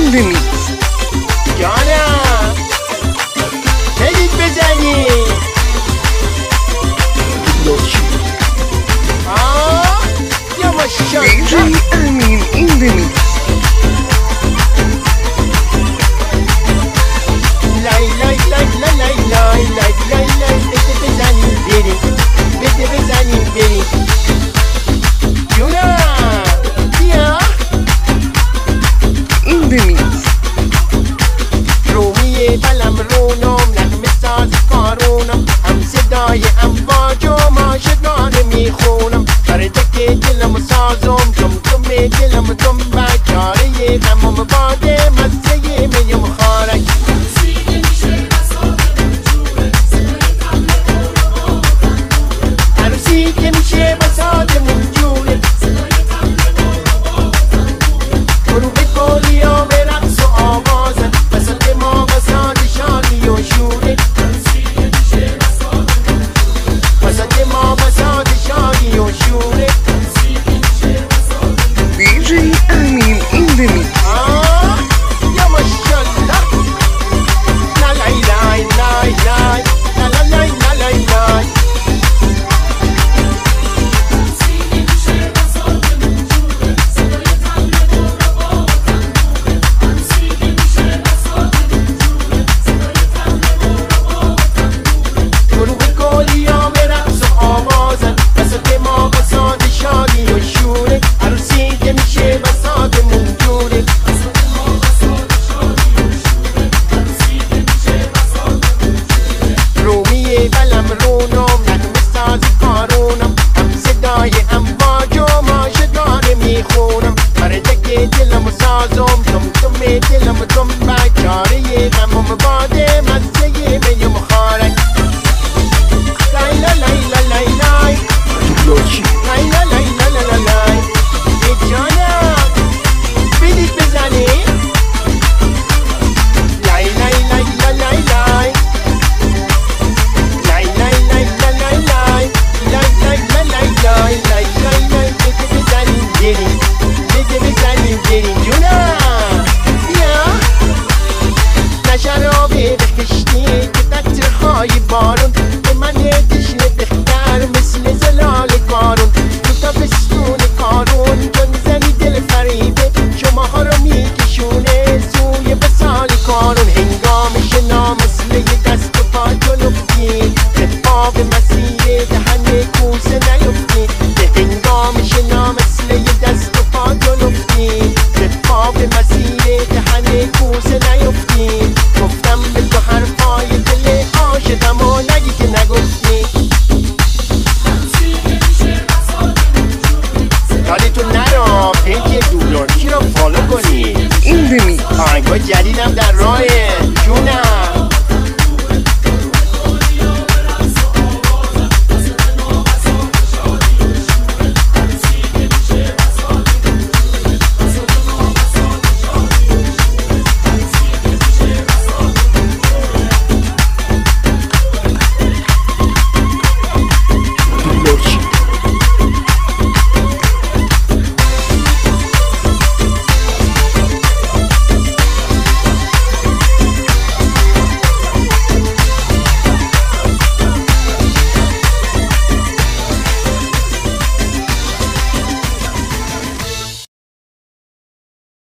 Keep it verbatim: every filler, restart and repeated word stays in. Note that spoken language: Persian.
in the mix. جانم برید بزنید. آه یا دی جی ماشاءالله. امین in the mix. لای لای لای لای لای لای لای لای لای بده بزنیم بریم، بده بزنیم بریم. جونم بیا In the mix. رومی بلم رونم نغمه ساز کارونم، هم صدای امواج و ماشدانه میخونم. خردک دلم سازم تم تم دلم تم بچاره غمم باده مزه میم خارک. عروسی که میشه بسادمون جونه، غروب گلیا به رقص و آوازن، بساط ما بساط شادی و شوره. بساط ما بساط شادی و شوره. دی جی امین in the mix. آه یا ماشاءالله. لا لای لای لای لای لا لا لای لا لای لای. غروب گلیا به رقص و آوازن، بساط ما بساط شادی و شوره. عروسی که میشه بساطمون جوره. رومی بلم رونم نغمه ساز کارونم، هم صدای امواج و ماشدانه میخونم. خردک دلم سازم تم تم دلم تم بچاره غمم باده مزه میم خارک. لای لا لای لا لای لای لای لا لای لا لا لا لای. ای جانم بدید بزنید. لای لای لای لا لای لای لای لای لای لا لای لای لای لای لا لای لای لای لای لای بده بزنیم بریم، بده بزنیم بریم. جونم بیا نشرابه بکشتی که قطرهای بارون به من تشنه بختر مثل زلال کارون. تو تا بستون کارون جان زنی دل فریبه، شماها رو میکشونه سوی بسال کارون. هنگام شنا مثل یه دست و پا جلوفتی، دفاع به مسیر دهن کوسه نیفتی. به هنگام شنا مثل یه دست و پا جلوفتی، دفاع به مسیر دهن کوسه نیفتی. گفتم به تو حرفای دل عاشقم و نگی که نگفتی. یادتون نرم پیج دولارچی رو فالو کنید. In the mix. آهنگای جدیدم در